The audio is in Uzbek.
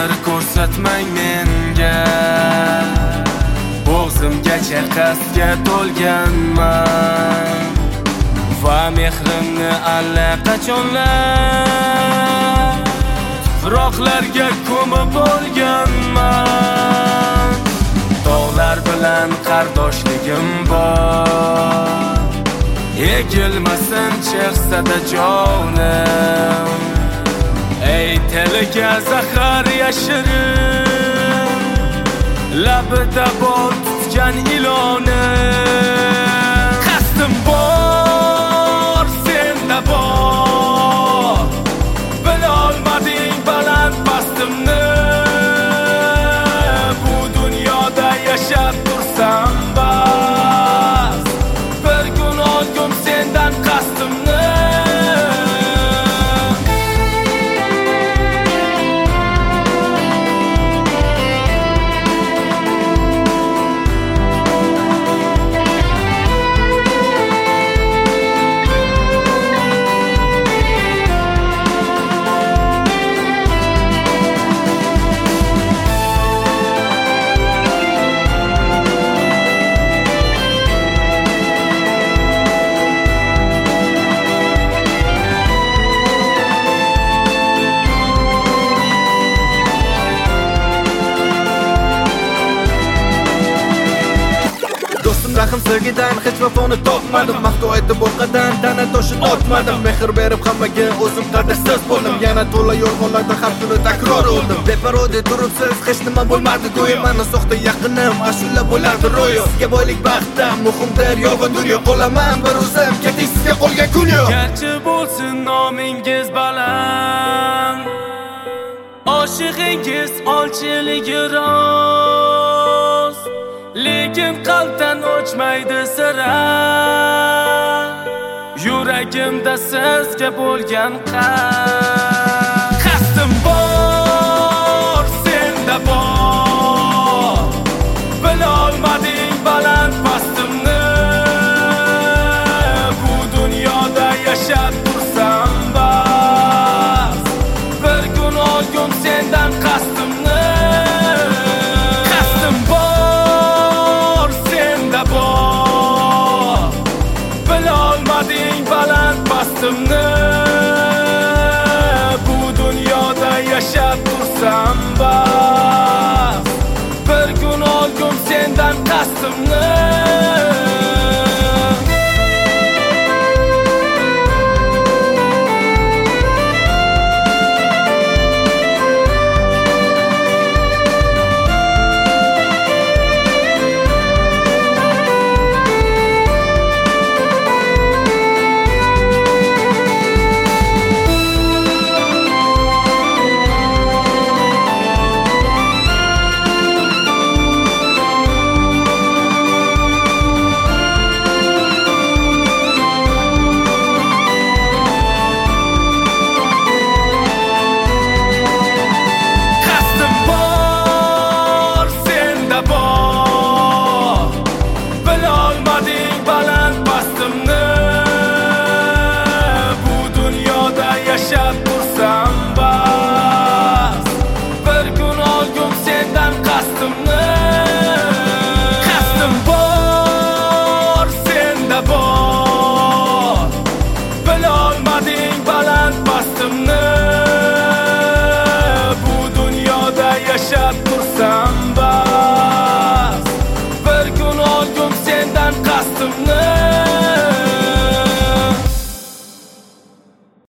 mehr ko'rsatmang menga. Bo'g'zimgacha qasdga to'lganman va mehrimni allaqachonlar tuproqlarga ko'mib bo'lganman. Tog'lar bilan qardoshligim bor, egilmasin chiqsa-da jonim. Ey tiliga zahar yashirin, labida bor tutgan ilonim. Qasdim bor, senda bor, bilolmading baland pastimni. Bu dunyoda yashab tursam bas, bir kun olgum sendan qasdimni. Rahim sevgidan hech vafoni topmadim, maqtov aytib o'rqadan tana toshib otmadim. Mehr berib hammaga o'zim qadrsiz bo'ldim, yana to'la yolg'onlarda har kuni takror o'ldim. Beparode turibsiz, hech nima bo'lmadi go'yo, mani soxta yaqinim ashula bo'lardi ro'yo. Sizga boylik baxtdan muhimdir yolg'on dunyo, qolaman bir o'zim keting sizga qolgan kun yo'q. Garchi bo'lsin nomingiz baland, oshig'ingiz olchiligi rost, lekin qalbdan o'chmaydi sira. Yuragimda sizga bo'lgan qasdim bor, senda bor, bilolmading baland pastimni. Bu dunyoda yashab tursam bas, bir kun olgum sendan qasdimni. Qasdim bor, senda bor, bilolmading baland pastimni. Bu dunyoda yashab tursam bas, bir kun olgum sendan qasdimni.